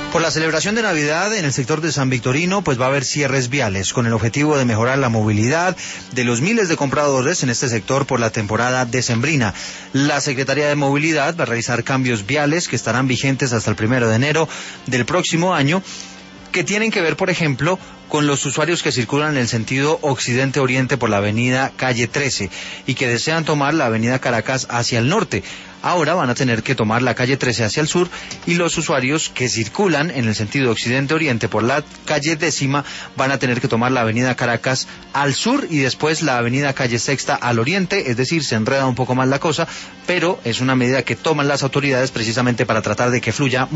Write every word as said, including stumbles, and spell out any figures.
Por la celebración de Navidad en el sector de San Victorino, pues va a haber cierres viales con el objetivo de mejorar la movilidad de los miles de compradores en este sector por la temporada decembrina. La Secretaría de Movilidad va a realizar cambios viales que estarán vigentes hasta el primero de enero del próximo año, que tienen que ver, por ejemplo, con los usuarios que circulan en el sentido occidente-oriente por la avenida Calle trece y que desean tomar la avenida Caracas hacia el norte. Ahora van a tener que tomar la calle trece hacia el sur, y los usuarios que circulan en el sentido occidente-oriente por la calle décima van a tener que tomar la avenida Caracas al sur y después la avenida Calle Sexta al oriente, es decir, se enreda un poco más la cosa, pero es una medida que toman las autoridades precisamente para tratar de que fluya